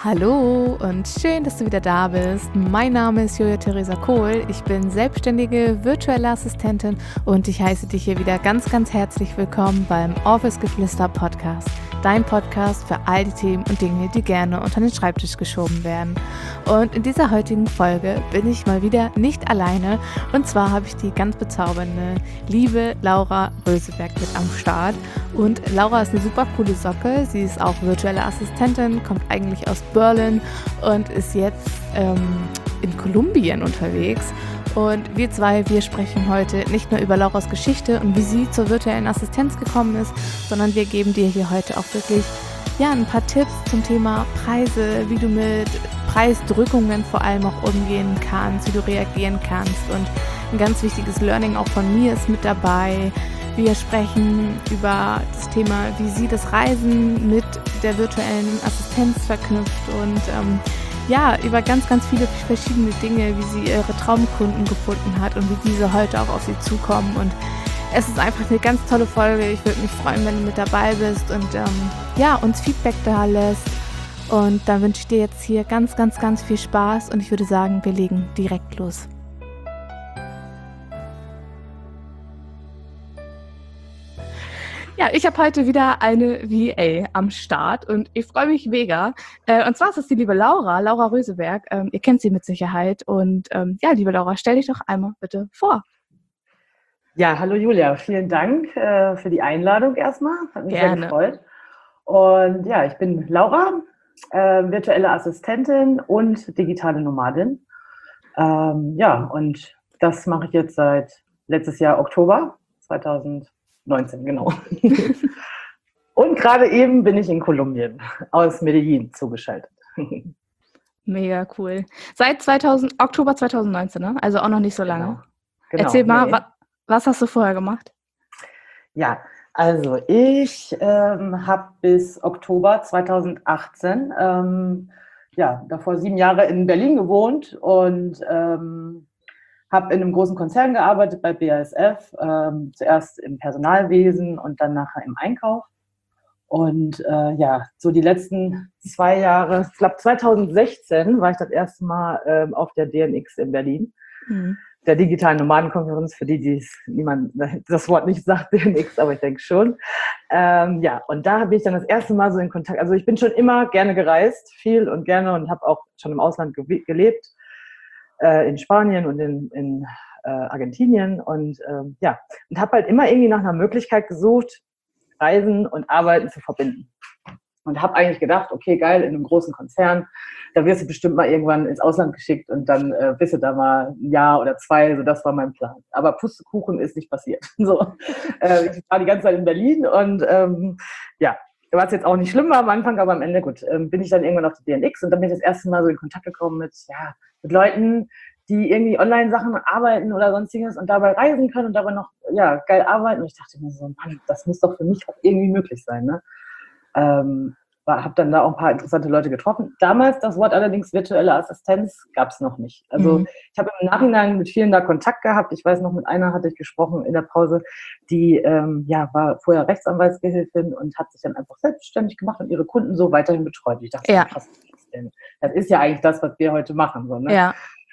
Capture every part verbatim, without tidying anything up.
Hallo und schön, dass du wieder da bist. Mein Name ist Julia Theresa Kohl. Ich bin selbstständige virtuelle Assistentin und ich heiße dich hier wieder ganz, ganz herzlich willkommen beim Office Geflüster Podcast. Dein Podcast für all die Themen und Dinge, die gerne unter den Schreibtisch geschoben werden. Und in dieser heutigen Folge bin ich mal wieder nicht alleine. Und zwar habe ich die ganz bezaubernde, liebe Laura Röseberg mit am Start. Und Laura ist eine super coole Socke. Sie ist auch virtuelle Assistentin, kommt eigentlich aus Berlin und ist jetzt ähm, in Kolumbien unterwegs. Und wir zwei, wir sprechen heute nicht nur über Lauras Geschichte und wie sie zur virtuellen Assistenz gekommen ist, sondern wir geben dir hier heute auch wirklich ja, ein paar Tipps zum Thema Preise, wie du mit Preisdrückungen vor allem auch umgehen kannst, wie du reagieren kannst. Und ein ganz wichtiges Learning auch von mir ist mit dabei. Wir sprechen über das Thema, wie sie das Reisen mit der virtuellen Assistenz verknüpft und ähm, ja, über ganz, ganz viele verschiedene Dinge, wie sie ihre Traumkunden gefunden hat und wie diese heute auch auf sie zukommen. Und es ist einfach eine ganz tolle Folge. Ich würde mich freuen, wenn du mit dabei bist und ähm, ja, uns Feedback da lässt. Und dann wünsche ich dir jetzt hier ganz, ganz, ganz viel Spaß und ich würde sagen, wir legen direkt los. Ja, ich habe heute wieder eine V A am Start und ich freue mich mega. Äh, und zwar ist es die liebe Laura, Laura Röseberg. Ähm, ihr kennt sie mit Sicherheit. Und ähm, ja, liebe Laura, stell dich doch einmal bitte vor. Ja, hallo Julia, vielen Dank äh, für die Einladung erstmal. Hat mich Gerne. sehr gefreut. Und ja, ich bin Laura, äh, virtuelle Assistentin und digitale Nomadin. Ähm, ja, und das mache ich jetzt seit letztes Jahr Oktober zweitausendneunzehn, genau. Und gerade eben bin ich in Kolumbien aus Medellin zugeschaltet. Mega cool. Seit zweitausend, Oktober zweitausendneunzehn, ne? Also auch noch nicht so lange. Genau. Genau, Erzähl mal, nee. wa- was hast du vorher gemacht? Ja, also ich ähm, habe bis Oktober zweitausendachtzehn, ähm, ja, davor sieben Jahre in Berlin gewohnt und ähm, habe in einem großen Konzern gearbeitet bei B A S F, ähm, zuerst im Personalwesen und dann nachher im Einkauf. Und äh, ja, so die letzten zwei Jahre, ich glaube zweitausendsechzehn war ich das erste Mal ähm, auf der D N X in Berlin. Mhm. Der digitalen Nomadenkonferenz, für die, die es niemand das Wort nicht sagt, D N X, aber ich denke schon. Ähm, ja, und da bin ich dann das erste Mal so in Kontakt. Also ich bin schon immer gerne gereist, viel und gerne und habe auch schon im Ausland ge- gelebt, äh, in Spanien und in, in äh, Argentinien und ähm, ja, und habe halt immer irgendwie nach einer Möglichkeit gesucht, Reisen und Arbeiten zu verbinden. Und habe eigentlich gedacht, okay, geil, in einem großen Konzern, da wirst du bestimmt mal irgendwann ins Ausland geschickt und dann äh, bist du da mal ein Jahr oder zwei, so das war mein Plan. Aber Pustekuchen ist nicht passiert. So, äh, ich war die ganze Zeit in Berlin und ähm, ja, war es jetzt auch nicht schlimm am Anfang, aber am Ende, gut, ähm, bin ich dann irgendwann auf die D N X und dann bin ich das erste Mal so in Kontakt gekommen mit, ja, mit Leuten, die irgendwie Online-Sachen arbeiten oder sonstiges und dabei reisen können und dabei noch, ja, geil arbeiten. Und ich dachte mir so, Mann, das muss doch für mich auch irgendwie möglich sein, ne? Ähm, habe dann da auch ein paar interessante Leute getroffen. Damals das Wort allerdings virtuelle Assistenz gab es noch nicht. Also Mhm. ich habe im Nachhinein mit vielen da Kontakt gehabt. Ich weiß noch, mit einer hatte ich gesprochen in der Pause, die ähm, ja, war vorher Rechtsanwaltsgehilfin und hat sich dann einfach selbstständig gemacht und ihre Kunden so weiterhin betreut. Ich dachte, Ja. krass, was ist das denn? Das ist ja eigentlich das, was wir heute machen. So, ne? Ja.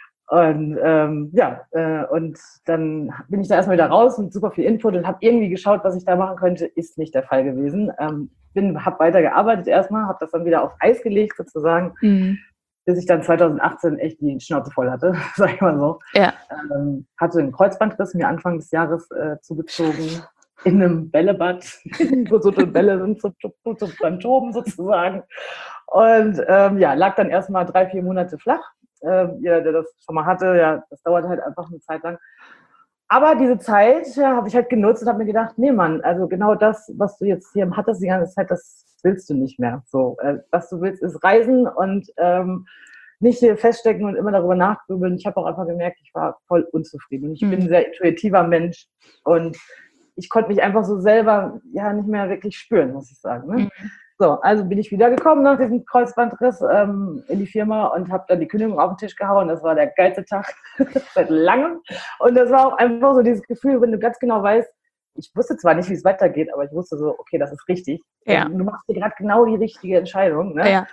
Und ähm, ja, äh, und dann bin ich da erstmal wieder raus mit super viel Input und habe irgendwie geschaut, was ich da machen könnte. Ist nicht der Fall gewesen. Ähm, bin, habe weiter gearbeitet erstmal, habe das dann wieder auf Eis gelegt sozusagen, Mhm. bis ich dann zweitausendachtzehn echt die Schnauze voll hatte, sag ich mal so. Ja. Ähm, hatte einen Kreuzbandriss mir Anfang des Jahres äh, zugezogen in einem Bällebad, wo so die Bälle sind so, so, so beim Toben sozusagen. Und ähm, ja, lag dann erstmal drei, vier Monate flach. Ähm, jeder, der das schon mal hatte, ja, das dauert halt einfach eine Zeit lang. Aber diese Zeit ja, habe ich halt genutzt und habe mir gedacht, nee Mann, also genau das, was du jetzt hier hattest die ganze Zeit, das willst du nicht mehr. So, äh, was du willst, ist reisen und ähm, nicht hier feststecken und immer darüber nachgrübeln. Ich habe auch einfach gemerkt, ich war voll unzufrieden. Und ich Mhm. bin ein sehr intuitiver Mensch und ich konnte mich einfach so selber ja nicht mehr wirklich spüren, muss ich sagen. Ne? Mhm. So, also bin ich wiedergekommen nach diesem Kreuzbandriss ähm, in die Firma und habe dann die Kündigung auf den Tisch gehauen. Das war der geilste Tag seit langem. Und das war auch einfach so dieses Gefühl, wenn du ganz genau weißt, ich wusste zwar nicht, wie es weitergeht, aber ich wusste so, okay, das ist richtig. Ja. Du machst dir gerade genau die richtige Entscheidung. Ne? Ja.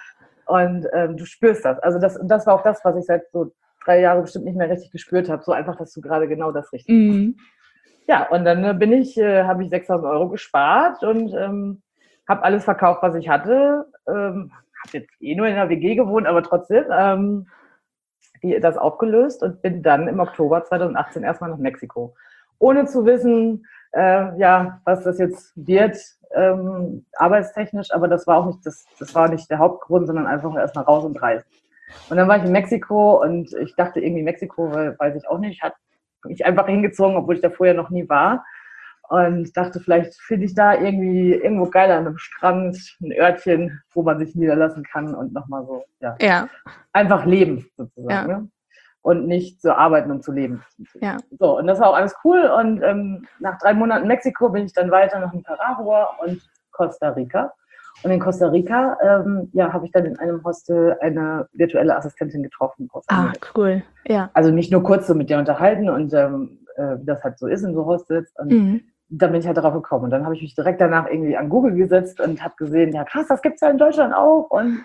Und ähm, du spürst das. Also das, das war auch das, was ich seit so drei Jahren bestimmt nicht mehr richtig gespürt habe. So einfach, dass du gerade genau das richtig Mhm. machst. Ja, und dann äh, bin ich, äh, habe ich sechstausend Euro gespart und ähm, habe alles verkauft, was ich hatte. Ähm, habe jetzt eh nur in der W G gewohnt, aber trotzdem ähm, die, das aufgelöst und bin dann im Oktober zweitausendachtzehn erstmal nach Mexiko. Ohne zu wissen, äh, ja, was das jetzt wird, ähm, arbeitstechnisch, aber das war auch nicht, das, das war nicht der Hauptgrund, sondern einfach erstmal raus und reisen. Und dann war ich in Mexiko und ich dachte irgendwie Mexiko, weil, weiß ich auch nicht, hat mich einfach hingezogen, obwohl ich da vorher noch nie war. Und dachte, vielleicht finde ich da irgendwie irgendwo geil an einem Strand, ein Örtchen, wo man sich niederlassen kann und nochmal so, ja, Ja. einfach leben sozusagen. Ja. Ne? Und nicht so arbeiten, um zu leben. Ja. So, und das war auch alles cool. Und ähm, nach drei Monaten Mexiko bin ich dann weiter nach Nicaragua und Costa Rica. Und in Costa Rica ähm, ja, habe ich dann in einem Hostel eine virtuelle Assistentin getroffen. Aus Ah, Amerika. cool. Ja. Also nicht nur kurz so mit der unterhalten und ähm, äh, wie das halt so ist in so Hostels. Und Mhm. dann bin ich halt darauf gekommen. Und dann habe ich mich direkt danach irgendwie an Google gesetzt und habe gesehen, ja krass, das gibt es ja in Deutschland auch. Und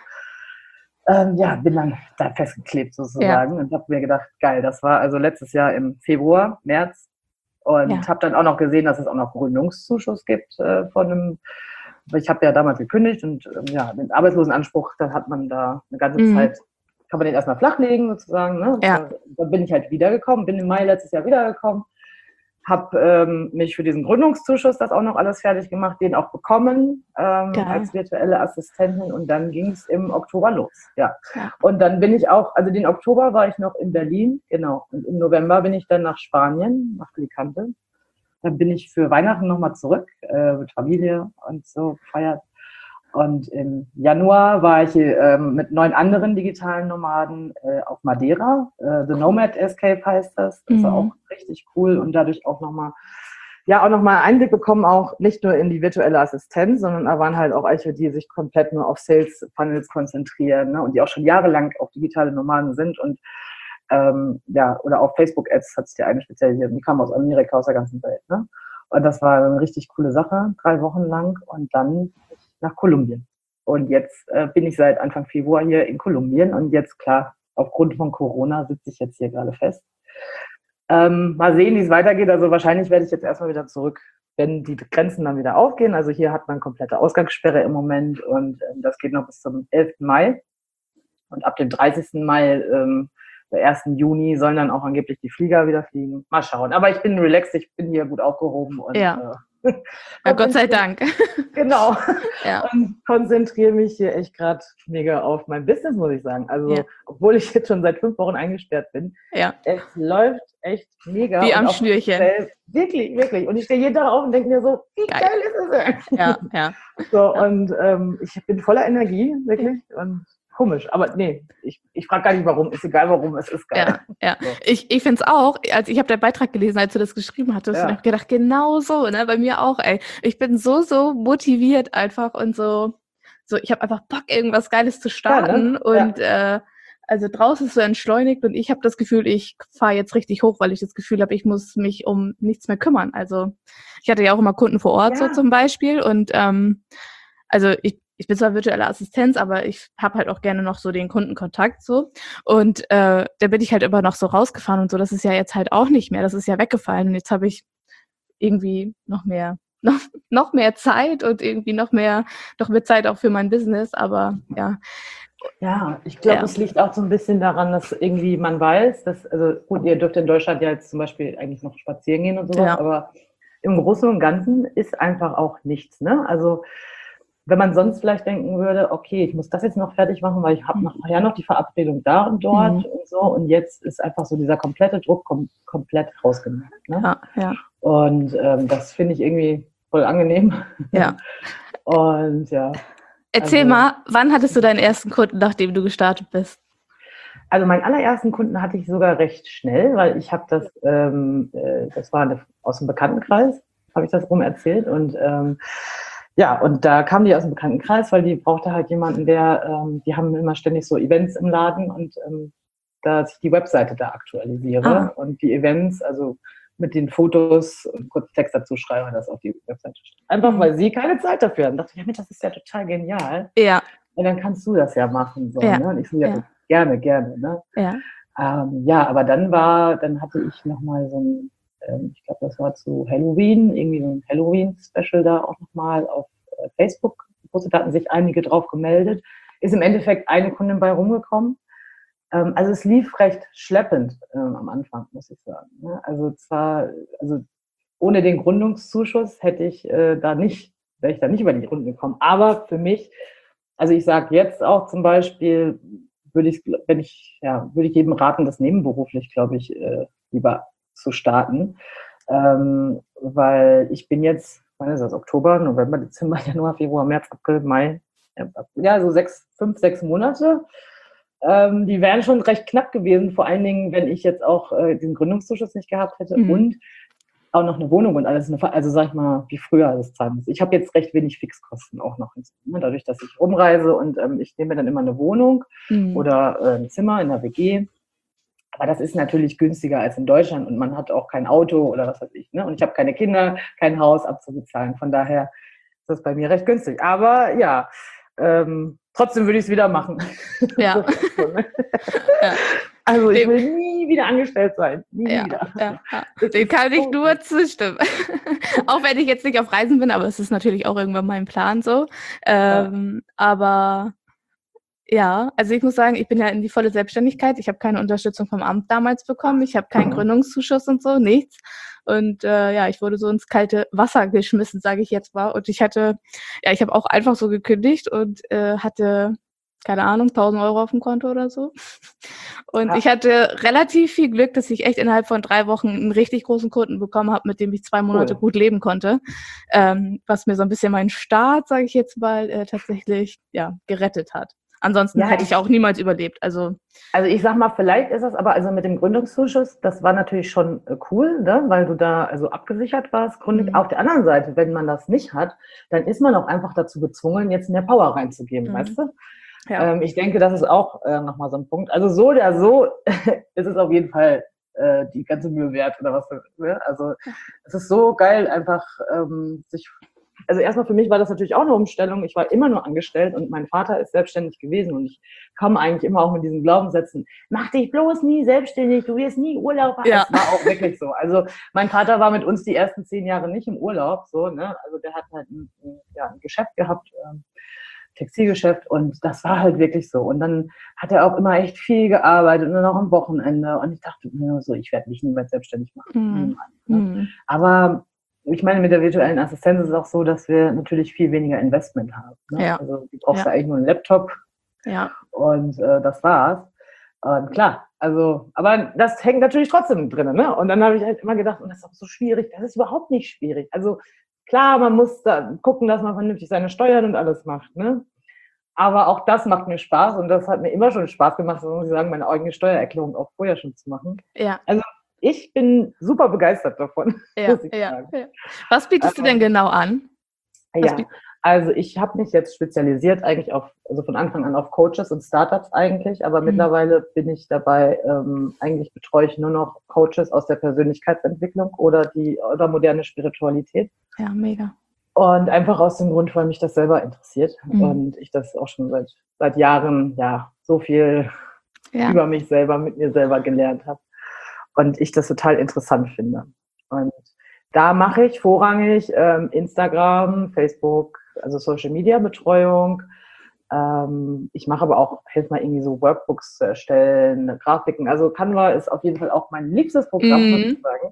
ähm, ja, bin dann da festgeklebt sozusagen ja. Und habe mir gedacht, geil, das war also letztes Jahr im Februar, März. Und ja. habe dann auch noch gesehen, dass es auch noch Gründungszuschuss gibt äh, von einem, ich habe ja damals gekündigt und ähm, ja, den Arbeitslosenanspruch, da hat man da eine ganze mhm. Zeit, kann man den erstmal flachlegen sozusagen. Ne? Ja. Da, dann bin ich halt wiedergekommen, bin im Mai letztes Jahr wiedergekommen, habe ähm, mich für diesen Gründungszuschuss das auch noch alles fertig gemacht, den auch bekommen ähm, als virtuelle Assistentin und dann ging es im Oktober los. Ja. ja. Und dann bin ich auch, also den Oktober war ich noch in Berlin, genau, und im November bin ich dann nach Spanien, nach Alicante. Dann bin ich für Weihnachten nochmal zurück, äh, mit Familie und so gefeiert. Und im Januar war ich äh, mit neun anderen digitalen Nomaden äh, auf Madeira. Äh, The Nomad Escape heißt das. Das war mhm. auch richtig cool und dadurch auch nochmal, ja, auch nochmal Einblick bekommen, auch nicht nur in die virtuelle Assistenz, sondern da waren halt auch welche, die sich komplett nur auf Sales Funnels konzentrieren, ne, und die auch schon jahrelang auch digitale Nomaden sind und ähm, ja, oder auf Facebook-Ads hat sich die eine spezialisiert. Die kam aus Amerika, aus der ganzen Welt. Ne? Und das war eine richtig coole Sache, drei Wochen lang und dann nach Kolumbien. Und jetzt äh, bin ich seit Anfang Februar hier in Kolumbien und jetzt, klar, aufgrund von Corona sitze ich jetzt hier gerade fest. Ähm, mal sehen, wie es weitergeht. Also wahrscheinlich werde ich jetzt erstmal wieder zurück, wenn die Grenzen dann wieder aufgehen. Also hier hat man komplette Ausgangssperre im Moment und ähm, das geht noch bis zum elften Mai. Und ab dem dreißigsten Mai, ähm, der ersten Juni, sollen dann auch angeblich die Flieger wieder fliegen. Mal schauen. Aber ich bin relaxed, ich bin hier gut aufgehoben. Und, ja. Äh, ja, Gott sei Dank. Genau. Ja. Und konzentriere mich hier echt gerade mega auf mein Business, muss ich sagen. Also, ja. obwohl ich jetzt schon seit fünf Wochen eingesperrt bin, ja. es läuft echt mega. Wie und am Schnürchen. Schnell, wirklich, wirklich. Und ich stehe jeden Tag auf und denke mir so, wie geil, geil ist es denn? Ja, ja. So, ja. und ähm, ich bin voller Energie, wirklich. Und komisch, aber nee, ich, ich frage gar nicht warum, ist egal warum, es ist geil. Ja, ja. So. Ich, ich finde es auch, also ich habe den Beitrag gelesen, als du das geschrieben hattest, ja. und habe gedacht, genau so, ne, bei mir auch, ey. Ich bin so, so motiviert einfach und so, so ich habe einfach Bock, irgendwas Geiles zu starten ja, ne? und ja. äh, also draußen ist so entschleunigt und ich habe das Gefühl, ich fahre jetzt richtig hoch, weil ich das Gefühl habe, ich muss mich um nichts mehr kümmern. Also ich hatte ja auch immer Kunden vor Ort ja. so zum Beispiel und ähm, also ich Ich bin zwar virtuelle Assistenz, aber ich habe halt auch gerne noch so den Kundenkontakt so. Und äh, da bin ich halt immer noch so rausgefahren und so. Das ist ja jetzt halt auch nicht mehr. Das ist ja weggefallen. Und jetzt habe ich irgendwie noch mehr, noch, noch mehr Zeit und irgendwie noch mehr, noch mehr Zeit auch für mein Business. Aber ja. Ja, ich glaube, ja. es liegt auch so ein bisschen daran, dass irgendwie man weiß, dass, also gut, ihr dürft in Deutschland ja jetzt zum Beispiel eigentlich noch spazieren gehen und sowas, ja. aber im Großen und Ganzen ist einfach auch nichts, ne? Also wenn man sonst vielleicht denken würde, okay, ich muss das jetzt noch fertig machen, weil ich habe nachher noch die Verabredung da und dort mhm. und so. Und jetzt ist einfach so dieser komplette Druck kom- komplett rausgenommen. Ne? Ja, ja. Und ähm, das finde ich irgendwie voll angenehm. Ja. Und ja. Erzähl also, mal, wann hattest du deinen ersten Kunden, nachdem du gestartet bist? Also meinen allerersten Kunden hatte ich sogar recht schnell, weil ich habe das, ähm, äh, das war eine, aus dem Bekanntenkreis, habe ich das rum erzählt und ähm, ja, und da kam die aus dem Bekanntenkreis, weil die brauchte halt jemanden, der, ähm, die haben immer ständig so Events im Laden und ähm, dass ich die Webseite da aktualisiere ah. und die Events, also mit den Fotos und kurz Text dazu schreibe, das auf die Webseite steht. Einfach, mhm. weil sie keine Zeit dafür hatten. Da dachte ich, ja, das ist ja total genial. Ja. ja, dann kannst du das ja machen. So, Ja, ne? Und ich so, ja, ja, gerne, gerne. Ne? ja. Ähm, ja, aber dann war, dann hatte ich nochmal so ein, ähm, ich glaube, das war zu Halloween, irgendwie so ein Halloween-Special da auch nochmal auf äh, Facebook gepostet, da hatten sich einige drauf gemeldet. Ist im Endeffekt eine Kundin bei rumgekommen. Ähm, also es lief recht schleppend ähm, am Anfang, muss ich sagen. Ne? Also zwar, also ohne den Gründungszuschuss hätte ich äh, da nicht, wäre ich da nicht über die Runden gekommen. Aber für mich, also ich sage jetzt auch zum Beispiel, würde ich, wenn ich, ja, würde ich jedem raten, das nebenberuflich, glaube ich, äh, lieber zu starten. Ähm, weil ich bin jetzt, wann ist das, Oktober, November, Dezember, Januar, Februar, März, April, Mai, ja, so sechs, fünf, sechs Monate. Ähm, die wären schon recht knapp gewesen, vor allen Dingen, wenn ich jetzt auch äh, den Gründungszuschuss nicht gehabt hätte Mhm. und auch noch eine Wohnung und alles, also sag ich mal, wie früher alles zahlen muss. Ich habe jetzt recht wenig Fixkosten auch noch, ne, dadurch, dass ich rumreise und ähm, ich nehme dann immer eine Wohnung Mhm. oder äh, ein Zimmer in der W G. Aber das ist natürlich günstiger als in Deutschland und man hat auch kein Auto oder was weiß ich. Ne? Und ich habe keine Kinder, kein Haus abzubezahlen. Von daher ist das bei mir recht günstig. Aber ja, ähm, trotzdem würde ich es wieder machen. Ja. so, ne? Ja. Also ich Dem, will nie wieder angestellt sein. Nie ja, wieder. ja, ja. Dem kann ich nur zustimmen. Auch wenn ich jetzt nicht auf Reisen bin, aber es ist natürlich auch irgendwann mein Plan so. Ähm, ja. Aber ja, also ich muss sagen, ich bin ja in die volle Selbstständigkeit. Ich habe keine Unterstützung vom Amt damals bekommen. Ich habe keinen Gründungszuschuss und so, nichts. Und äh, ja, ich wurde so ins kalte Wasser geschmissen, sage ich jetzt mal. Und ich hatte, ja, ich habe auch einfach so gekündigt und äh, hatte, keine Ahnung, tausend Euro auf dem Konto oder so. Und ja. Ich hatte relativ viel Glück, dass ich echt innerhalb von drei Wochen einen richtig großen Kunden bekommen habe, mit dem ich zwei Monate cool. gut leben konnte. Ähm, was mir so ein bisschen meinen Start, sage ich jetzt mal, äh, tatsächlich ja gerettet hat. Ansonsten ja, hätte ich auch niemals überlebt. Also, also ich sag mal, vielleicht ist das aber, also mit dem Gründungszuschuss, das war natürlich schon cool, ne? Weil du da also abgesichert warst. Mhm. Auf der anderen Seite, wenn man das nicht hat, dann ist man auch einfach dazu gezwungen, jetzt mehr Power reinzugeben, mhm. weißt du? Ja. Ähm, ich denke, das ist auch äh, nochmal so ein Punkt. Also so oder so ist es auf jeden Fall äh, die ganze Mühe wert oder was. Ne? Also es ist so geil, einfach ähm, sich... Also erstmal für mich war das natürlich auch eine Umstellung. Ich war immer nur angestellt und mein Vater ist selbstständig gewesen und ich komme eigentlich immer auch mit diesen Glaubenssätzen, mach dich bloß nie selbstständig, du wirst nie Urlaub haben. Ja. Das war auch wirklich so. Also mein Vater war mit uns die ersten zehn Jahre nicht im Urlaub, so, ne? Also der hat halt ein, ja, ein Geschäft gehabt, ähm, Textilgeschäft und das war halt wirklich so. Und dann hat er auch immer echt viel gearbeitet und dann auch am Wochenende und ich dachte mir so, ich werde mich niemals selbstständig machen. Mhm. Niemals, ne? Mhm. Aber ich meine, mit der virtuellen Assistenz ist es auch so, dass wir natürlich viel weniger Investment haben. Ne? Ja. Also du brauchst ja. ja eigentlich nur einen Laptop ja. und äh, das war's. Und klar, also, aber das hängt natürlich trotzdem drin. Ne? Und dann habe ich halt immer gedacht, und das ist auch so schwierig, das ist überhaupt nicht schwierig. Also klar, man muss da gucken, dass man vernünftig seine Steuern und alles macht. Ne? Aber auch das macht mir Spaß und das hat mir immer schon Spaß gemacht, so muss ich sagen, meine eigene Steuererklärung auch vorher schon zu machen. Ja. Also ich bin super begeistert davon. Ja, muss ich ja, sagen. Ja. Was bietest ähm, du denn genau an? Was ja, also ich habe mich jetzt spezialisiert eigentlich auf, also von Anfang an auf Coaches und Startups eigentlich, aber mhm. mittlerweile bin ich dabei, ähm, eigentlich betreue ich nur noch Coaches aus der Persönlichkeitsentwicklung oder die oder moderne Spiritualität. Ja, mega. Und einfach aus dem Grund, weil mich das selber interessiert mhm. und ich das auch schon seit, seit Jahren ja so viel ja. über mich selber, mit mir selber gelernt habe. Und ich das total interessant finde. Und da mache ich vorrangig ähm, Instagram, Facebook, also Social Media Betreuung. Ähm, ich mache aber auch, helfe mal irgendwie so Workbooks zu erstellen, Grafiken. Also Canva ist auf jeden Fall auch mein liebstes Programm, mhm. muss ich sagen.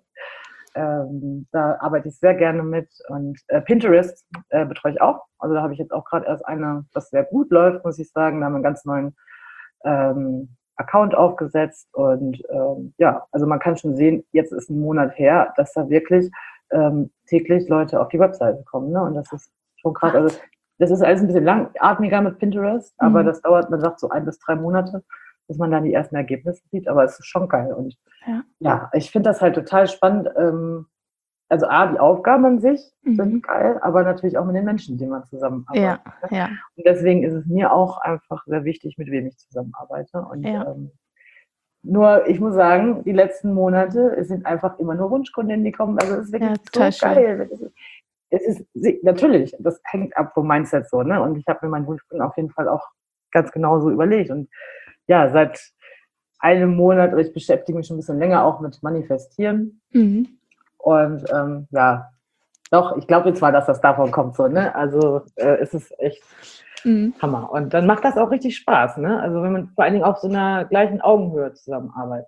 Ähm, da arbeite ich sehr gerne mit. Und äh, Pinterest äh, betreue ich auch. Also da habe ich jetzt auch gerade erst eine, das sehr gut läuft, muss ich sagen. Da haben wir einen ganz neuen ähm, Account aufgesetzt und ähm, ja, also man kann schon sehen, jetzt ist ein Monat her, dass da wirklich ähm, täglich Leute auf die Webseite kommen, ne? Und das ist schon krass. Also das ist alles ein bisschen langatmiger mit Pinterest, mhm. aber das dauert, man sagt so ein bis drei Monate, bis man dann die ersten Ergebnisse sieht, aber es ist schon geil und ja, ja ich finde das halt total spannend. Ähm, also A, die Aufgaben an sich mhm. sind geil, aber natürlich auch mit den Menschen, die man zusammenarbeitet. Ja, ja. Und deswegen ist es mir auch einfach sehr wichtig, mit wem ich zusammenarbeite. Und ja. ähm, nur, ich muss sagen, die letzten Monate, es sind einfach immer nur Wunschkundinnen, die kommen. Also es ist wirklich ja, so geil. es ist natürlich, das hängt ab vom Mindset so, ne? Und ich habe mir meinen Wunschkunden auf jeden Fall auch ganz genau so überlegt. Und ja, seit einem Monat, oder ich beschäftige mich schon ein bisschen länger auch mit Manifestieren. Mhm. Und ähm, ja, doch, ich glaube jetzt mal, dass das davon kommt so, ne? Also äh, es ist echt mhm. Hammer. Und dann macht das auch richtig Spaß, ne? Also wenn man vor allen Dingen auf so einer gleichen Augenhöhe zusammenarbeitet.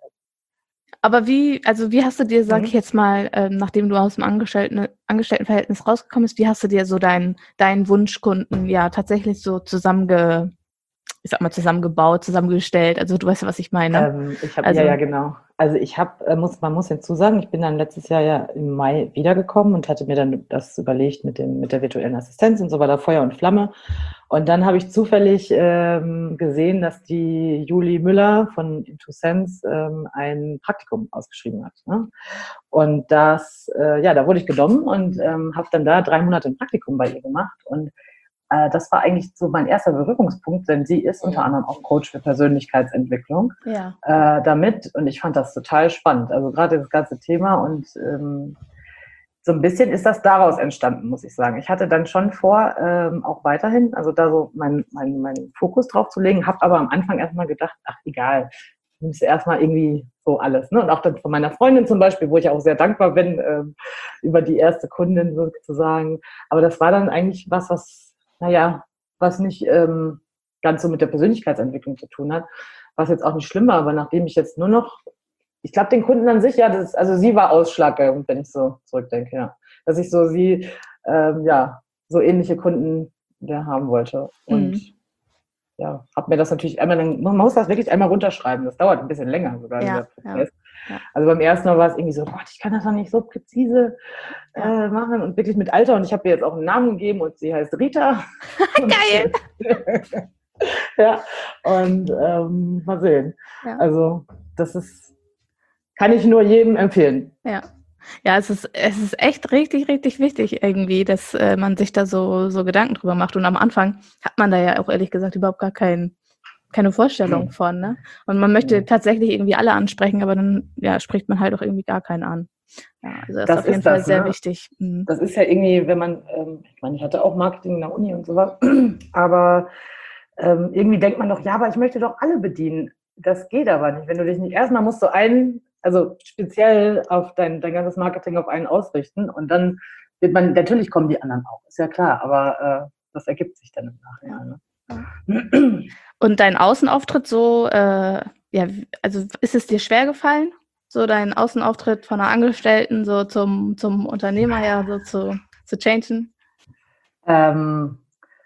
Aber wie, also wie hast du dir, sag mhm. ich jetzt mal, ähm, nachdem du aus dem Angestellten, Angestelltenverhältnis rausgekommen bist, wie hast du dir so deinen deinen Wunschkunden ja tatsächlich so zusammenge, ich sag mal zusammengebaut, zusammengestellt? Also du weißt ja, was ich meine. Ähm, ich habe also, ja, ja, genau. Also ich habe, muss, man muss hinzusagen, ich bin dann letztes Jahr ja im Mai wiedergekommen und hatte mir dann das überlegt mit dem mit der virtuellen Assistenz und so weiter, Feuer und Flamme. Und dann habe ich zufällig ähm, gesehen, dass die Julie Müller von Into Sense ähm, ein Praktikum ausgeschrieben hat. Ne? Und das, äh, ja, da wurde ich genommen und ähm, habe dann da drei Monate ein Praktikum bei ihr gemacht. Und äh, das war eigentlich so mein erster Berührungspunkt, denn sie ist unter anderem auch Coach für Persönlichkeitsentwicklung ja. äh, damit. Und ich fand das total spannend. Also gerade das ganze Thema und ähm, so ein bisschen ist das daraus entstanden, muss ich sagen. Ich hatte dann schon vor, ähm, auch weiterhin, also da so meinen mein, mein Fokus drauf zu legen, habe aber am Anfang erstmal gedacht, ach egal, nimmst du erstmal irgendwie so alles. Ne? Und auch dann von meiner Freundin zum Beispiel, wo ich auch sehr dankbar bin, ähm, über die erste Kundin sozusagen. Aber das war dann eigentlich was, was, naja, was nicht ähm, ganz so mit der Persönlichkeitsentwicklung zu tun hat, was jetzt auch nicht schlimm war, aber nachdem ich jetzt nur noch ich glaube, den Kunden an sich, ja, das ist, also sie war ausschlaggebend, wenn ich so zurückdenke, ja. Dass ich so sie, ähm, ja, so ähnliche Kunden ja, haben wollte. Und mhm. ja, habe mir das natürlich einmal, man muss das wirklich einmal runterschreiben. Das dauert ein bisschen länger sogar, ja, dieser Prozess. Ja, ja. Also beim ersten Mal war es irgendwie so, Gott, ich kann das doch nicht so präzise äh, machen und wirklich mit Alter. Und ich habe ihr jetzt auch einen Namen gegeben und sie heißt Rita. Geil! Ja, und ähm, mal sehen. Ja. Also das ist kann ich nur jedem empfehlen. Ja, ja, es ist, es ist echt richtig, richtig wichtig irgendwie, dass äh, man sich da so, so Gedanken drüber macht. Und am Anfang hat man da ja auch ehrlich gesagt überhaupt gar kein, keine Vorstellung mhm. von. Ne? Und man möchte mhm. tatsächlich irgendwie alle ansprechen, aber dann ja, spricht man halt auch irgendwie gar keinen an. Ja, also das, das ist auf jeden Fall das, sehr ne? wichtig. Mhm. Das ist ja irgendwie, wenn man, ähm, ich meine, ich hatte auch Marketing in der Uni und sowas, aber ähm, irgendwie denkt man doch, ja, aber ich möchte doch alle bedienen. Das geht aber nicht. Wenn du dich nicht, erstmal musst du einen also speziell auf dein, dein ganzes Marketing auf einen ausrichten und dann wird man, natürlich kommen die anderen auch, ist ja klar, aber äh, das ergibt sich dann im Nachhinein. Ne? Und dein Außenauftritt so, äh, ja, also ist es dir schwer gefallen, so deinen Außenauftritt von einer Angestellten so zum, zum Unternehmer ja so zu, zu changen? Ähm,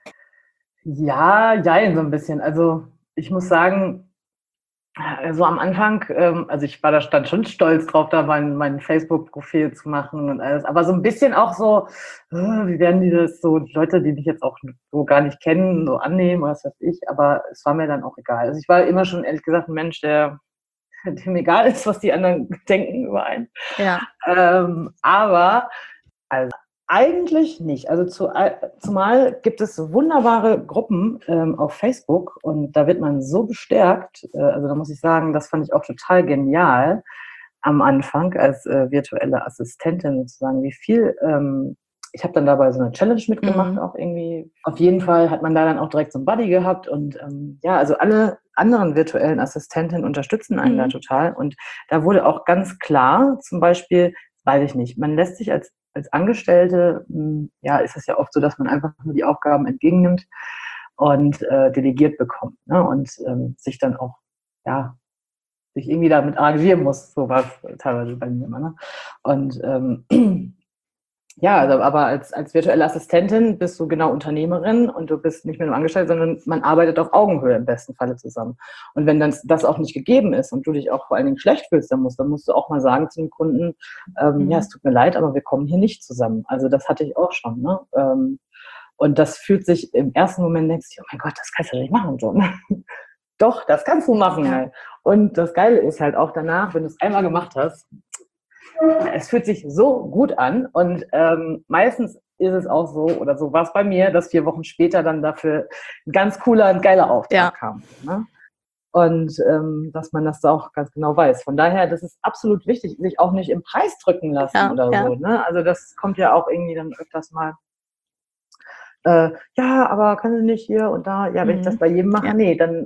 ja, ja, so ein bisschen. Also ich muss sagen, also am Anfang, ähm, also ich war da stand schon stolz drauf, da mein, mein Facebook-Profil zu machen und alles, aber so ein bisschen auch so, äh, wie werden die das so, die Leute, die mich jetzt auch so gar nicht kennen, so annehmen, was weiß ich, aber es war mir dann auch egal. Also ich war immer schon, ehrlich gesagt, ein Mensch, der dem egal ist, was die anderen denken über einen. Ja. Ähm, aber, also eigentlich nicht. Also zu, zumal gibt es wunderbare Gruppen ähm, auf Facebook und da wird man so bestärkt. Äh, also da muss ich sagen, das fand ich auch total genial am Anfang als äh, virtuelle Assistentin sozusagen, wie viel. Ähm, ich habe dann dabei so eine Challenge mitgemacht, mhm. auch irgendwie. Auf jeden Fall hat man da dann auch direkt so einen Buddy gehabt und ähm, ja, also alle anderen virtuellen Assistentinnen unterstützen einen mhm. da total. Und da wurde auch ganz klar, zum Beispiel, weiß ich nicht, man lässt sich als Als Angestellte, ja, ist es ja oft so, dass man einfach nur die Aufgaben entgegennimmt und äh, delegiert bekommt, ne? Und ähm, sich dann auch, ja, sich irgendwie damit arrangieren muss, so war es teilweise bei mir immer, ne? Und ähm, ja, also, aber als, als virtuelle Assistentin bist du genau Unternehmerin und du bist nicht mehr nur angestellt, sondern man arbeitet auf Augenhöhe im besten Falle zusammen. Und wenn dann das auch nicht gegeben ist und du dich auch vor allen Dingen schlecht fühlst, dann musst, dann musst du auch mal sagen zum Kunden, ähm, mhm. ja, es tut mir leid, aber wir kommen hier nicht zusammen. Also das hatte ich auch schon. Ne? Ähm, und das fühlt sich im ersten Moment, denkst du, oh mein Gott, das kannst du nicht machen. So, ne? Doch, das kannst du machen. Ja. Halt. Und das Geile ist halt auch danach, wenn du es einmal gemacht hast, es fühlt sich so gut an und ähm, meistens ist es auch so, oder so war es bei mir, dass vier Wochen später dann dafür ein ganz cooler und geiler Auftrag ja. kam. Ne? Und ähm, dass man das auch ganz genau weiß. Von daher, das ist absolut wichtig, sich auch nicht im Preis drücken lassen Ja, oder ja. so. Ne? Also das kommt ja auch irgendwie dann öfters mal. Äh, ja, aber können Sie nicht hier und da? Ja, wenn ich das Mhm. bei jedem mache, Ja. nee, dann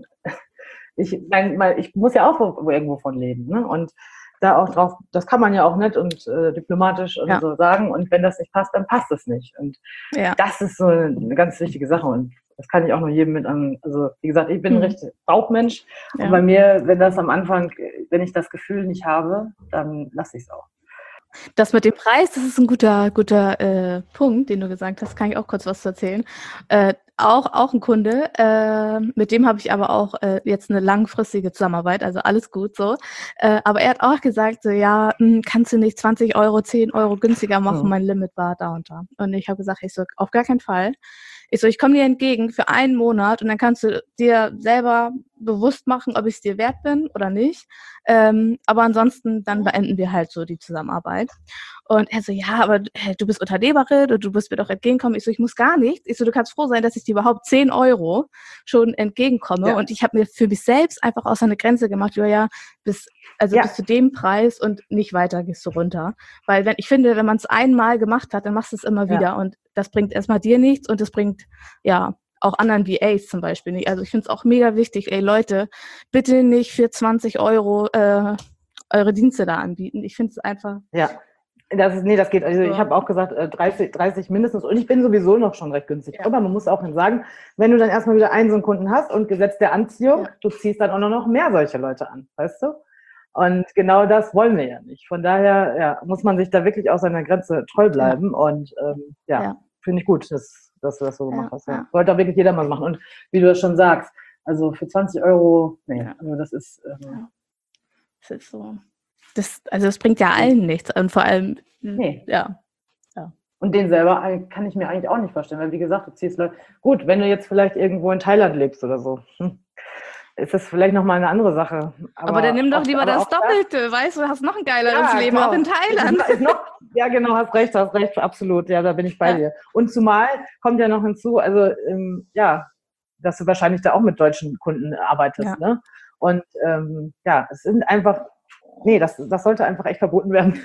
ich, mein, mein, ich muss ja auch wo- irgendwo von leben. Ne? Und da auch drauf, das kann man ja auch nett und äh, diplomatisch und Ja. so sagen. Und wenn das nicht passt, dann passt es nicht. Und Ja. das ist so eine ganz wichtige Sache. Und das kann ich auch nur jedem mit an. Also, wie gesagt, ich bin ein Mhm. richtig Bauchmensch. Ja. Und bei mir, wenn das am Anfang, wenn ich das Gefühl nicht habe, dann lasse ich es auch. Das mit dem Preis, das ist ein guter, guter äh, Punkt, den du gesagt hast. Kann ich auch kurz was zu erzählen. Äh, auch, auch ein Kunde, äh, mit dem habe ich aber auch äh, jetzt eine langfristige Zusammenarbeit, also alles gut so. Äh, aber er hat auch gesagt, so, ja, mh, kannst du nicht zwanzig Euro, zehn Euro günstiger machen? Mhm. Mein Limit war da und da. Und ich habe gesagt, ich so, auf gar keinen Fall. Ich so, ich komme dir entgegen für einen Monat und dann kannst du dir selber bewusst machen, ob ich es dir wert bin oder nicht. Ähm, aber ansonsten, dann beenden wir halt so die Zusammenarbeit. Und er so, ja, aber äh, du bist Unternehmerin und du musst mir doch entgegenkommen. Ich so, ich muss gar nichts. Ich so, du kannst froh sein, dass ich dir überhaupt zehn Euro schon entgegenkomme. Ja. Und ich habe mir für mich selbst einfach außer eine Grenze gemacht, ja, bis, also Ja. bis zu dem Preis und nicht weiter gehst du runter. Weil wenn ich finde, wenn man es einmal gemacht hat, dann machst du es immer Ja. wieder. Und das bringt erstmal dir nichts und das bringt, ja, auch anderen V As zum Beispiel nicht. Also ich finde es auch mega wichtig, ey Leute, bitte nicht für zwanzig Euro äh, eure Dienste da anbieten. Ich finde es einfach. Ja. Das ist, nee, das geht. Also So. ich habe auch gesagt, äh, dreißig, dreißig mindestens. Und ich bin sowieso noch schon recht günstig. Ja. Aber man muss auch dann sagen, wenn du dann erstmal wieder einen so einen Kunden hast und Gesetz der Anziehung, Ja. du ziehst dann auch noch mehr solche Leute an, weißt du? Und genau das wollen wir ja nicht. Von daher ja, muss man sich da wirklich auch seiner Grenze treu bleiben. Ja. Und ähm, ja, Ja. finde ich gut, dass, dass du das so Ja, gemacht hast. Ja. ja. Sollte auch wirklich jeder mal machen. Und wie du das schon sagst, also für zwanzig Euro, nee, Ja. also das ist. Ähm, Ja. Das ist so. Das, also das bringt ja allen nichts. Und vor allem, Nee. ja. ja. Und den selber kann ich mir eigentlich auch nicht vorstellen, weil wie gesagt, du ziehst Leute. Gut, wenn du jetzt vielleicht irgendwo in Thailand lebst oder so, hm, ist das vielleicht nochmal eine andere Sache. Aber, aber dann nimm doch auch, lieber das das, Doppelte, weißt du, hast noch ein geileres ja, Leben, genau. auch in Thailand. Ist, ist noch, ja, genau, hast recht, hast recht, absolut, ja, da bin ich bei Ja. dir. Und zumal kommt ja noch hinzu, also ähm, ja, dass du wahrscheinlich da auch mit deutschen Kunden arbeitest, Ja. ne? Und ähm, ja, es sind einfach, nee, das, das sollte einfach echt verboten werden,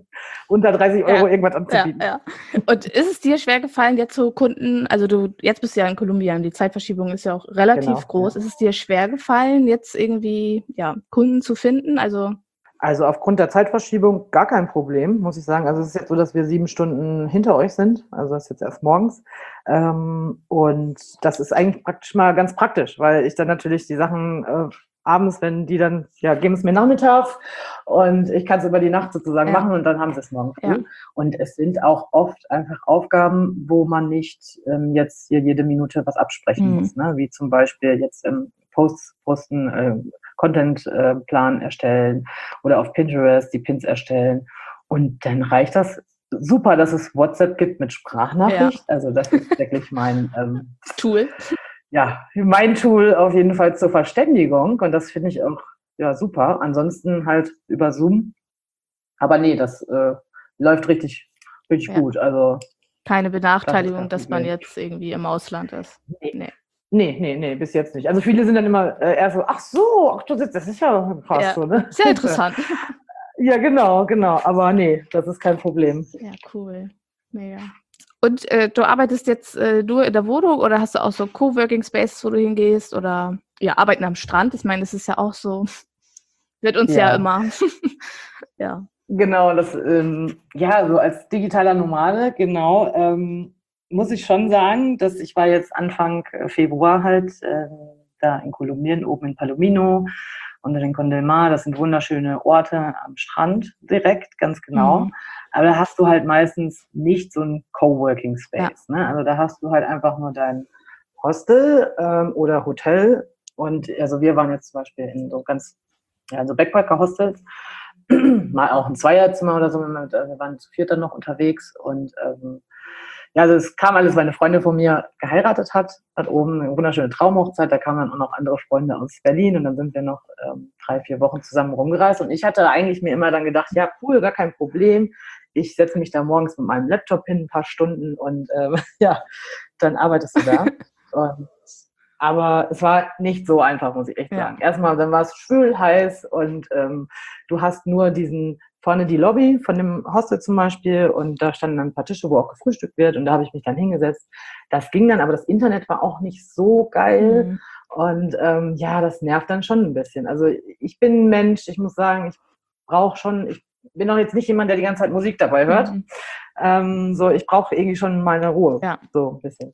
unter dreißig Euro Ja. irgendwas anzubieten. Ja, ja. Und ist es dir schwer gefallen, jetzt so Kunden, also du, jetzt bist du ja in Kolumbien, die Zeitverschiebung ist ja auch relativ Genau, groß. ja. Ist es dir schwer gefallen, jetzt irgendwie ja, Kunden zu finden? Also Also aufgrund der Zeitverschiebung gar kein Problem, muss ich sagen. Also es ist jetzt so, dass wir sieben Stunden hinter euch sind. Also das ist jetzt erst morgens. Ähm, und das ist eigentlich praktisch mal ganz praktisch, weil ich dann natürlich die Sachen äh, abends, wenn die dann, ja, geben es mir nachmittags und ich kann es über die Nacht sozusagen Ja. machen und dann haben sie es morgen früh. Ja. Und es sind auch oft einfach Aufgaben, wo man nicht ähm, jetzt hier jede Minute was absprechen Mhm. muss, ne? Wie zum Beispiel jetzt im Posts posten, äh, Content-Plan erstellen oder auf Pinterest die Pins erstellen. Und dann reicht das super, dass es WhatsApp gibt mit Sprachnachricht. Ja. Also das ist wirklich mein ähm, Tool. Ja, mein Tool auf jeden Fall zur Verständigung. Und das finde ich auch ja, super. Ansonsten halt über Zoom. Aber nee, das äh, läuft richtig, richtig Ja. gut. Also Keine das ist Benachteiligung, kein dass man Problem. jetzt irgendwie im Ausland ist. Nee. Nee. Nee, nee, nee, bis jetzt nicht. Also viele sind dann immer äh, eher so, ach so, ach du sitzt, das ist ja krass Ja. so, ne? Sehr interessant. Ja, genau, genau. Aber nee, das ist kein Problem. Ja, cool. Mega. Und äh, du arbeitest jetzt äh, nur in der Wohnung oder hast du auch so Coworking Spaces, wo du hingehst oder ja, arbeiten am Strand? Ich meine, das ist ja auch so, wird uns ja, Ja. immer. Ja. Genau, das, ähm, ja, so als digitaler Nomade, genau, ähm, muss ich schon sagen, dass ich war jetzt Anfang Februar halt äh, da in Kolumbien, oben in Palomino und in Con del Mar. Das sind wunderschöne Orte am Strand direkt, ganz genau. Mhm. Aber da hast du halt meistens nicht so ein Coworking Space. Ja. Ne? Also da hast du halt einfach nur dein Hostel ähm, oder Hotel. Und also wir waren jetzt zum Beispiel in so ganz, ja, so Backpacker-Hostels. Mal auch ein Zweierzimmer oder so. Wir waren zu viert dann noch unterwegs. Und ähm, ja, also es kam alles, weil eine Freundin von mir geheiratet hat, hat oben eine wunderschöne Traumhochzeit. Da kamen dann auch noch andere Freunde aus Berlin und dann sind wir noch ähm, drei, vier Wochen zusammen rumgereist. Und ich hatte eigentlich mir immer dann gedacht, ja cool, gar kein Problem. Ich setze mich da morgens mit meinem Laptop hin, ein paar Stunden und ähm, ja, dann arbeitest du da. Und Aber es war nicht so einfach, muss ich echt sagen. Ja. Erstmal, dann war es schwül, heiß und ähm, du hast nur diesen, vorne die Lobby von dem Hostel zum Beispiel und da standen dann ein paar Tische, wo auch gefrühstückt wird und da habe ich mich dann hingesetzt. Das ging dann, aber das Internet war auch nicht so geil mhm. und ähm, ja, das nervt dann schon ein bisschen. Also ich bin ein Mensch, ich muss sagen, ich brauche schon, ich bin doch jetzt nicht jemand, der die ganze Zeit Musik dabei hört. Mhm. Ähm, so, ich brauche irgendwie schon meine Ruhe, ja. so ein bisschen.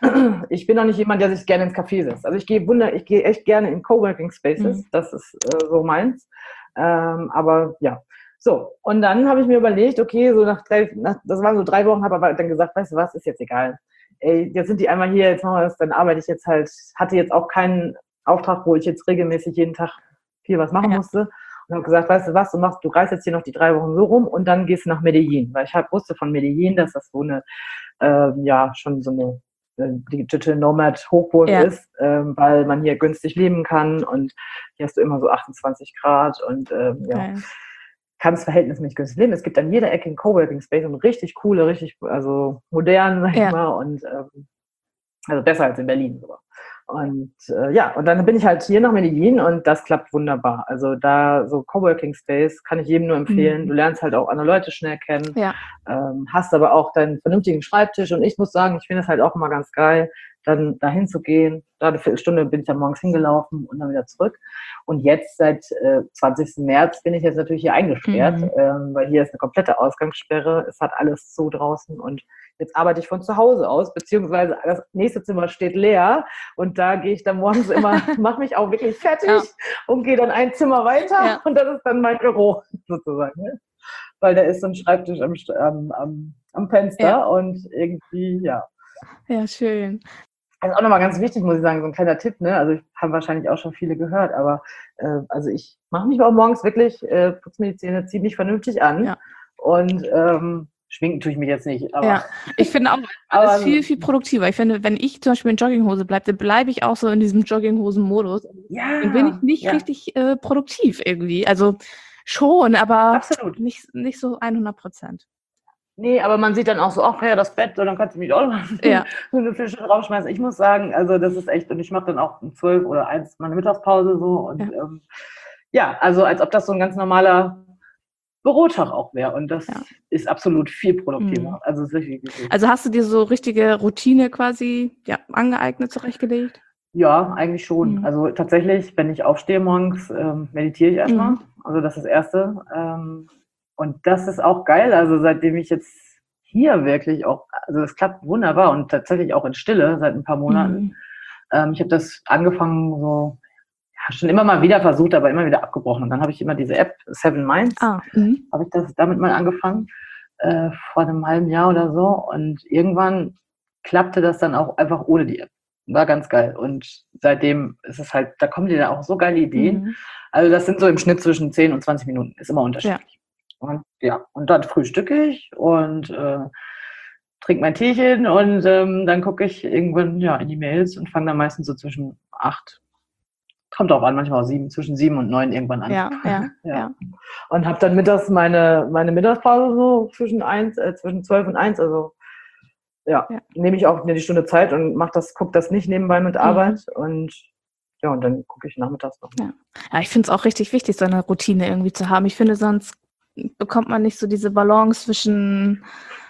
Ich bin auch nicht jemand, der sich gerne ins Café setzt. Also ich gehe wunder, ich gehe echt gerne in Coworking Spaces. Mhm. Das ist äh, so meins. Ähm, aber ja, so. Und dann habe ich mir überlegt, okay, so nach drei, nach, das waren so drei Wochen, habe aber dann gesagt, weißt du was, ist jetzt egal. Ey, jetzt sind die einmal hier, jetzt machen wir das, dann arbeite ich jetzt halt, hatte jetzt auch keinen Auftrag, wo ich jetzt regelmäßig jeden Tag viel was machen ja. musste. Und habe gesagt, weißt du was, du machst, du reist jetzt hier noch die drei Wochen so rum und dann gehst du nach Medellin. Weil ich halt wusste von Medellin, dass das so eine, äh, ja, schon so eine Digital Nomad Hochburg ja. ist, ähm, weil man hier günstig leben kann und hier hast du immer so achtundzwanzig Grad und ähm, ja, okay. kannst verhältnismäßig günstig leben. Es gibt an jeder Ecke einen Coworking Space und richtig coole, richtig, also modern, sag ich ja. mal, und ähm, also besser als in Berlin sogar. Und äh, ja, und dann bin ich halt hier nach Medellin und das klappt wunderbar. Also da so Coworking Space kann ich jedem nur empfehlen. Mhm. Du lernst halt auch andere Leute schnell kennen, ja. ähm, hast aber auch deinen vernünftigen Schreibtisch und ich muss sagen, ich finde es halt auch immer ganz geil, dann dahin zu gehen. Da eine Viertelstunde bin ich dann morgens hingelaufen und dann wieder zurück. Und jetzt seit äh, zwanzigsten März bin ich jetzt natürlich hier eingesperrt, mhm. ähm, weil hier ist eine komplette Ausgangssperre. Es hat alles zu draußen und jetzt arbeite ich von zu Hause aus, beziehungsweise das nächste Zimmer steht leer und da gehe ich dann morgens immer, mache mich auch wirklich fertig ja. und gehe dann ein Zimmer weiter ja. und das ist dann mein Büro sozusagen. Ne? Weil da ist so ein Schreibtisch am, am, am, am Fenster ja. und irgendwie, ja. Ja, schön. Also auch nochmal ganz wichtig, muss ich sagen, so ein kleiner Tipp, ne? Also ich habe wahrscheinlich auch schon viele gehört, aber äh, also ich mache mich auch morgens wirklich, äh, putze mir die Zähne ziemlich vernünftig an ja. und ähm, schminken tue ich mich jetzt nicht. Aber ja, ich finde auch, alles aber, viel, viel produktiver. Ich finde, wenn ich zum Beispiel in Jogginghose bleibe, dann bleibe ich auch so in diesem Jogginghosen-Modus. Ja, dann bin ich nicht ja. richtig äh, produktiv irgendwie. Also schon, aber Absolut. Nicht, nicht so hundert Prozent. Nee, aber man sieht dann auch so, ach ja, das Bett, so, dann kannst du mich auch noch ja. so eine Fische draufschmeißen. Ich muss sagen, also das ist echt, und ich mache dann auch um zwölf oder eins meine Mittagspause so und ja. Ähm, ja, also als ob das so ein ganz normaler Bürotag auch wäre und das ja. ist absolut viel produktiver. Mhm. Also, ist richtig, richtig. Also hast du dir so richtige Routine quasi ja, angeeignet, zurechtgelegt? Ja, eigentlich schon. Mhm. Also tatsächlich, wenn ich aufstehe morgens, ähm, meditiere ich erstmal. Mhm. Also das ist das Erste. Ähm, und das ist auch geil. Also seitdem ich jetzt hier wirklich auch, also das klappt wunderbar und tatsächlich auch in Stille seit ein paar Monaten. Mhm. Ähm, ich habe das angefangen so, ja, schon immer mal wieder versucht, aber immer wieder abgebrochen. Und dann habe ich immer diese App Seven Minds, ah, mhm. habe ich das damit mal angefangen, äh, vor einem halben Jahr oder so. Und irgendwann klappte das dann auch einfach ohne die App. War ganz geil. Und seitdem ist es halt, da kommen dir da auch so geile Ideen. Mhm. Also das sind so im Schnitt zwischen zehn und zwanzig Minuten. Ist immer unterschiedlich. Ja. Und ja, und dann frühstücke ich und äh, trinke mein Teechen und ähm, dann gucke ich irgendwann ja in die Mails und fange dann meistens so zwischen acht, kommt auch an, manchmal auch sieben, zwischen sieben und neun irgendwann an. Ja, ja, ja. ja. Und habe dann mittags meine, meine Mittagspause so zwischen eins, äh, zwischen zwölf und eins, also ja, ja. nehme ich auch mir die Stunde Zeit und mach das, gucke das nicht nebenbei mit Arbeit mhm. und ja, und dann gucke ich nachmittags noch. Ja, ja ich finde es auch richtig wichtig, so eine Routine irgendwie zu haben. Ich finde, sonst bekommt man nicht so diese Balance zwischen,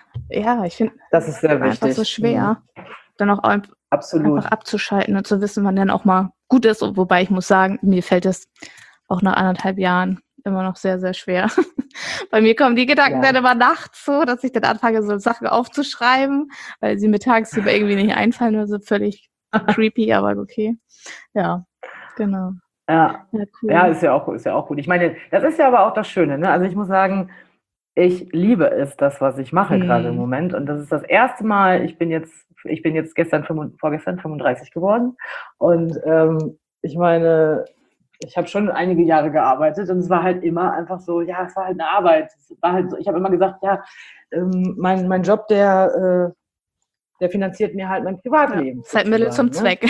ja, ich finde, das ist sehr wichtig. Einfach so schwer, mhm. dann auch ein, Absolut. einfach abzuschalten und zu wissen, wann dann auch mal gut ist. Wobei ich muss sagen, mir fällt es auch nach anderthalb Jahren immer noch sehr, sehr schwer. Bei mir kommen die Gedanken ja. dann immer nachts so, dass ich dann anfange, so Sachen aufzuschreiben, weil sie mir tagsüber irgendwie nicht einfallen, nur so völlig creepy, aber okay. Ja, genau. Ja, ja, cool. ja, ist ja auch, ist ja auch gut. Ich meine, das ist ja aber auch das Schöne, ne? Also ich muss sagen, ich liebe es, das, was ich mache mm. gerade im Moment. Und das ist das erste Mal, ich bin jetzt, ich bin jetzt gestern, vorgestern fünfunddreißig geworden. Und ähm, ich meine, ich habe schon einige Jahre gearbeitet und es war halt immer einfach so, ja, es war halt eine Arbeit. Es war halt so, ich habe immer gesagt, ja, ähm, mein, mein Job, der, äh, der finanziert mir halt mein Privatleben. Ja, ist halt Mittel zum ne? Zweck.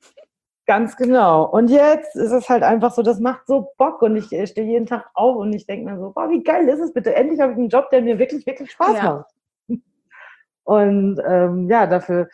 Ganz genau. Und jetzt ist es halt einfach so, das macht so Bock und ich äh, stehe jeden Tag auf und ich denke mir so, boah, wie geil ist es bitte? Endlich habe ich einen Job, der mir wirklich, wirklich Spaß ja. macht. Und ähm, ja, dafür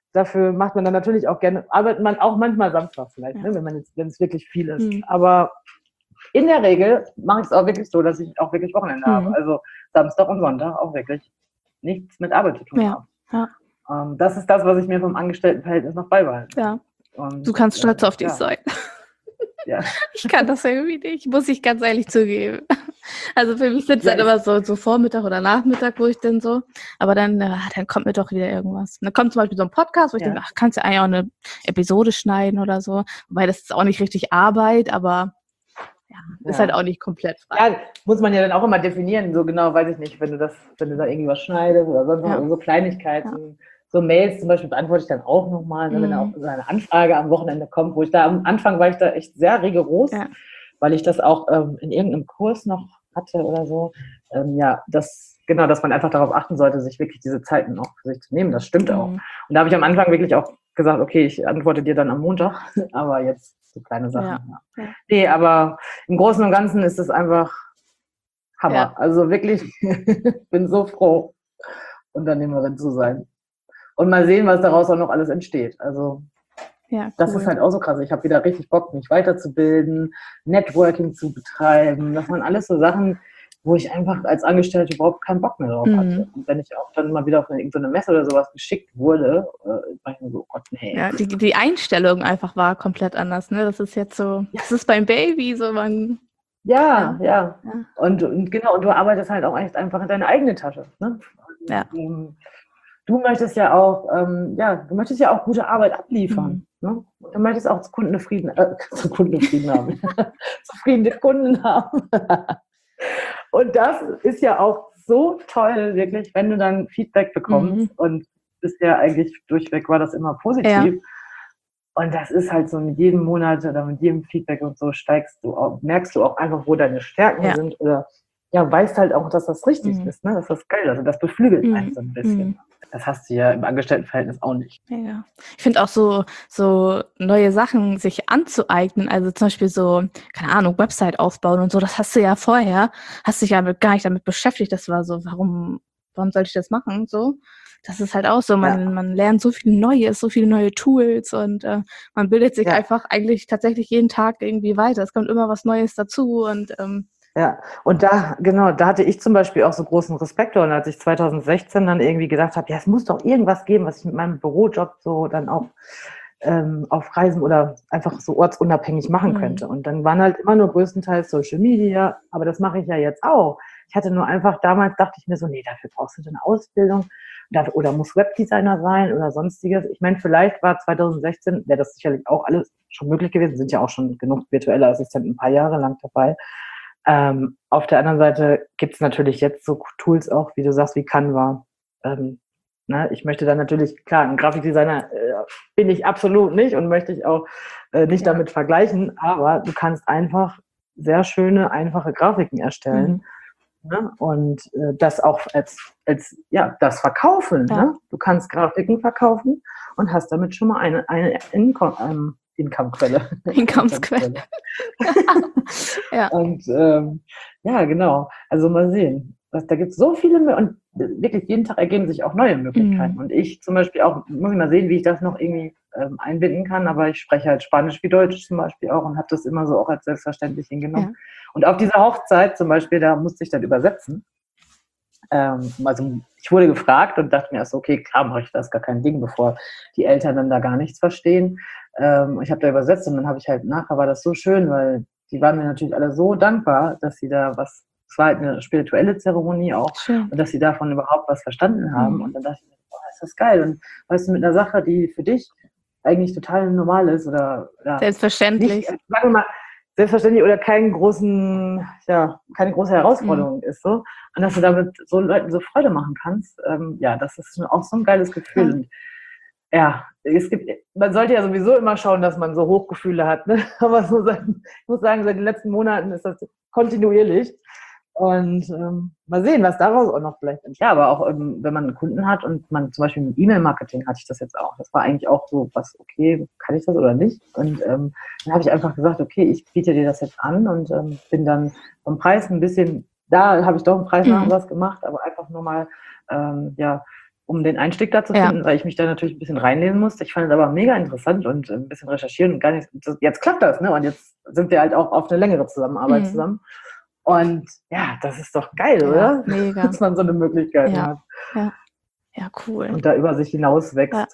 dafür macht man dann natürlich auch gerne, arbeitet man auch manchmal Samstag vielleicht, ja. ne, wenn man jetzt, wenn es wirklich viel ist. Mhm. Aber in der Regel mache ich es auch wirklich so, dass ich auch wirklich Wochenende mhm. habe. Also Samstag und Sonntag auch wirklich nichts mit Arbeit zu tun ja. habe. Ja. Ähm, das ist das, was ich mir vom Angestelltenverhältnis noch beibehalte. Ja. Und, du kannst stolz äh, auf dich ja. sein. Ja. Ich kann das irgendwie nicht, muss ich ganz ehrlich zugeben. Also für mich sitzt Ja, dann immer so, so Vormittag oder Nachmittag, wo ich dann so, aber dann, äh, dann kommt mir doch wieder irgendwas. Und dann kommt zum Beispiel so ein Podcast, wo ich ja. denke, ach, kannst du eigentlich auch eine Episode schneiden oder so, wobei das ist auch nicht richtig Arbeit, aber ja, ist ja. halt auch nicht komplett frei. Ja, muss man ja dann auch immer definieren, so genau, weiß ich nicht, wenn du das, wenn du da irgendwie was schneidest oder sonst noch ja. so Kleinigkeiten. Ja. So Mails zum Beispiel beantworte ich dann auch nochmal, mhm. wenn auch so eine Anfrage am Wochenende kommt, wo ich da am Anfang war ich da echt sehr rigoros, ja. weil ich das auch ähm, in irgendeinem Kurs noch hatte oder so. Ähm, ja, das, genau, dass man einfach darauf achten sollte, sich wirklich diese Zeiten auch für sich zu nehmen. Das stimmt mhm. auch. Und da habe ich am Anfang wirklich auch gesagt, okay, ich antworte dir dann am Montag, aber jetzt so kleine Sachen. Ja. Ja. Ja. Nee, aber im Großen und Ganzen ist es einfach Hammer. Ja. Also wirklich, ich bin so froh, Unternehmerin zu sein. Und mal sehen, was daraus auch noch alles entsteht. Also ja, cool. Das ist halt auch so krass. Ich habe wieder richtig Bock, mich weiterzubilden, Networking zu betreiben. Das waren alles so Sachen, wo ich einfach als Angestellte überhaupt keinen Bock mehr drauf mhm. hatte. Und wenn ich auch dann mal wieder auf eine, irgendeine Messe oder sowas geschickt wurde, äh, war ich mir so, oh Gott, nee. Ja, die, die Einstellung einfach war komplett anders. Ne? Das ist jetzt so, das ist beim Baby so, man... Ja, ja. ja. ja. Und, und genau, und du arbeitest halt auch echt einfach in deine eigene Tasche. Ne? Ja. Und, Du möchtest ja auch, ähm, ja, du möchtest ja auch gute Arbeit abliefern. Mhm. Ne? Und du möchtest auch Kundenfrieden, äh, Kundenfrieden haben, zufriedene Kunden haben. Und das ist ja auch so toll, wirklich, wenn du dann Feedback bekommst. Mhm. Und bisher eigentlich durchweg war das immer positiv. Ja. Und das ist halt so mit jedem Monat oder mit jedem Feedback und so steigst du auch, merkst du auch einfach, wo deine Stärken ja. sind oder ja, weißt halt auch, dass das richtig mhm. ist, ne? Dass das geil ist. Also das beflügelt mhm. einen so ein bisschen. Mhm. Das hast du ja im Angestelltenverhältnis auch nicht. Ja. Ich finde auch so, so neue Sachen sich anzueignen, also zum Beispiel so, keine Ahnung, Website aufbauen und so, das hast du ja vorher, hast dich ja mit, gar nicht damit beschäftigt, das war so, warum, warum sollte ich das machen, so. Das ist halt auch so, man, ja. man lernt so viel Neues, so viele neue Tools und äh, man bildet sich ja. einfach eigentlich tatsächlich jeden Tag irgendwie weiter. Es kommt immer was Neues dazu und ähm, ja, und da, genau, da hatte ich zum Beispiel auch so großen Respekt und als ich zwanzig sechzehn dann irgendwie gedacht habe, ja, es muss doch irgendwas geben, was ich mit meinem Bürojob so dann auch ähm, auf Reisen oder einfach so ortsunabhängig machen mhm. könnte. Und dann waren halt immer nur größtenteils Social Media, aber das mache ich ja jetzt auch. Ich hatte nur einfach, damals dachte ich mir so, nee, dafür brauchst du eine Ausbildung oder muss Webdesigner sein oder sonstiges. Ich meine, vielleicht war zwanzig sechzehn, wäre das sicherlich auch alles schon möglich gewesen, sind ja auch schon genug virtuelle Assistenten ein paar Jahre lang dabei. Ähm, auf der anderen Seite gibt es natürlich jetzt so Tools auch, wie du sagst, wie Canva. Ähm, ne? Ich möchte dann natürlich, klar, ein Grafikdesigner äh, bin ich absolut nicht und möchte ich auch äh, nicht ja. damit vergleichen, aber du kannst einfach sehr schöne, einfache Grafiken erstellen mhm. ne? und äh, das auch als, als ja, das verkaufen. Ja. Ne? Du kannst Grafiken verkaufen und hast damit schon mal eine, eine Income, ähm, Income-Quelle. Income-Quelle. ja. Und ähm, ja, genau. Also mal sehen. Das, da gibt es so viele und wirklich jeden Tag ergeben sich auch neue Möglichkeiten. Mhm. Und ich zum Beispiel auch, muss ich mal sehen, wie ich das noch irgendwie ähm, einbinden kann, aber ich spreche halt Spanisch wie Deutsch zum Beispiel auch und habe das immer so auch als selbstverständlich hingenommen. Ja. Und auf dieser Hochzeit zum Beispiel, da musste ich dann übersetzen. Ähm, also ich wurde gefragt und dachte mir erst, okay, klar mache ich das, gar kein Ding, bevor die Eltern dann da gar nichts verstehen. Ähm, ich habe da übersetzt und dann habe ich halt, nachher war das so schön, weil die waren mir natürlich alle so dankbar, dass sie da was, es war halt eine spirituelle Zeremonie auch, schön. Und dass sie davon überhaupt was verstanden haben. Mhm. Und dann dachte ich mir, oh, ist das geil. Und weißt du, mit einer Sache, die für dich eigentlich total normal ist oder ja, selbstverständlich. Nicht, sagen wir mal, selbstverständlich oder keinen großen, ja, keine große Herausforderung mhm. ist so. Und dass du damit so Leuten so Freude machen kannst, ähm, ja, das ist auch so ein geiles Gefühl. Ja. Und ja, es gibt, man sollte ja sowieso immer schauen, dass man so Hochgefühle hat, ne? Aber so seit, ich muss sagen, seit den letzten Monaten ist das kontinuierlich. Und ähm, mal sehen, was daraus auch noch vielleicht entsteht. Ja, aber auch ähm, wenn man einen Kunden hat und man zum Beispiel mit E-Mail-Marketing hatte ich das jetzt auch. Das war eigentlich auch so, was, okay, kann ich das oder nicht? Und ähm, dann habe ich einfach gesagt, okay, ich biete dir das jetzt an und ähm, bin dann vom Preis ein bisschen, da habe ich doch einen Preis nach was gemacht, aber einfach nur mal, ähm, ja, um den Einstieg da zu Ja. finden, weil ich mich da natürlich ein bisschen reinlesen musste. Ich fand es aber mega interessant und äh, ein bisschen recherchieren und gar nicht. Das, jetzt klappt das, ne? Und jetzt sind wir halt auch auf eine längere Zusammenarbeit Mhm. zusammen. Und ja, das ist doch geil, Ja, oder? mega. Dass man so eine Möglichkeit Ja. hat Ja, ja, cool. und da über sich hinaus wächst. Ja.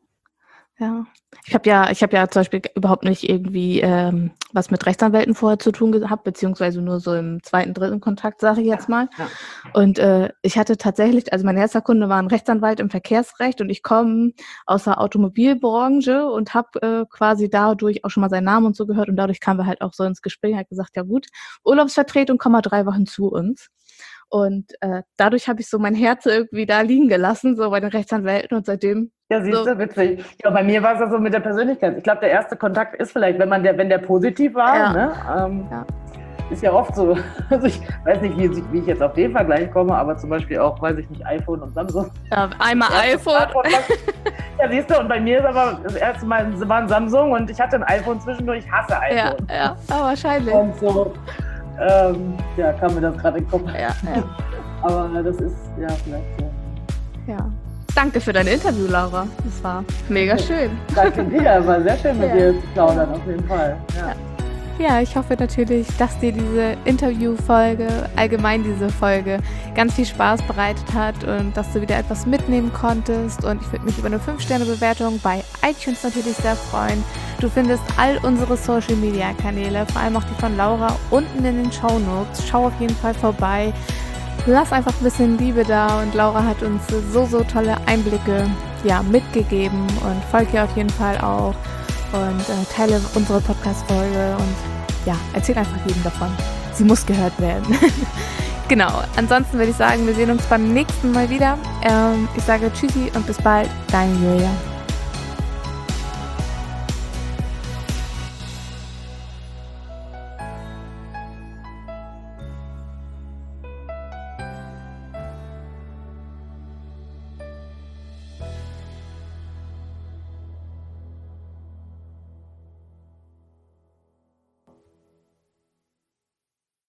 Ja, ich habe ja, ich habe ja zum Beispiel überhaupt nicht irgendwie ähm, was mit Rechtsanwälten vorher zu tun gehabt, beziehungsweise nur so im zweiten, dritten Kontakt, sage ich jetzt mal. Ja. Und äh, ich hatte tatsächlich, also mein erster Kunde war ein Rechtsanwalt im Verkehrsrecht und ich komme aus der Automobilbranche und habe äh, quasi dadurch auch schon mal seinen Namen und so gehört und dadurch kamen wir halt auch so ins Gespräch, hat gesagt, ja gut, Urlaubsvertretung, komm mal drei Wochen zu uns. Und äh, dadurch habe ich so mein Herz irgendwie da liegen gelassen, so bei den Rechtsanwälten und seitdem. Ja, siehst du, so, witzig. Ja, bei mir war es ja so mit der Persönlichkeit. Ich glaube, der erste Kontakt ist vielleicht, wenn man der, wenn der positiv war, Ja. ne? Ähm, Ja. Ist ja oft so. Also ich weiß nicht, wie, wie ich jetzt auf den Vergleich komme, aber zum Beispiel auch, weiß ich nicht, iPhone und Samsung. Ja, einmal Das erste iPhone. Smartphone, was- Ja, siehst du, und bei mir ist aber das erste Mal war ein Samsung und ich hatte ein iPhone zwischendurch, ich hasse Ja, iPhone. ja, ja, wahrscheinlich. Und so, ähm, ja, kam mir das gerade in den Kopf. Ja, ja, Aber das ist, ja, vielleicht so. ja. Danke für dein Interview, Laura. Das war mega schön. Danke dir, war sehr schön mit Ja. dir zu plaudern, auf jeden Fall. Ja. Ja, ich hoffe natürlich, dass dir diese Interviewfolge, allgemein diese Folge, ganz viel Spaß bereitet hat und dass du wieder etwas mitnehmen konntest. Und ich würde mich über eine fünf Sterne Bewertung bei iTunes natürlich sehr freuen. Du findest all unsere Social-Media-Kanäle, vor allem auch die von Laura, unten in den Shownotes. Schau auf jeden Fall vorbei. Lass einfach ein bisschen Liebe da und Laura hat uns so, so tolle Einblicke ja, mitgegeben und folg ihr auf jeden Fall auch und äh, teile unsere Podcast-Folge und ja, erzähl einfach jedem davon. Sie muss gehört werden. Genau, ansonsten würde ich sagen, wir sehen uns beim nächsten Mal wieder. Ähm, ich sage Tschüssi und bis bald, deine Julia.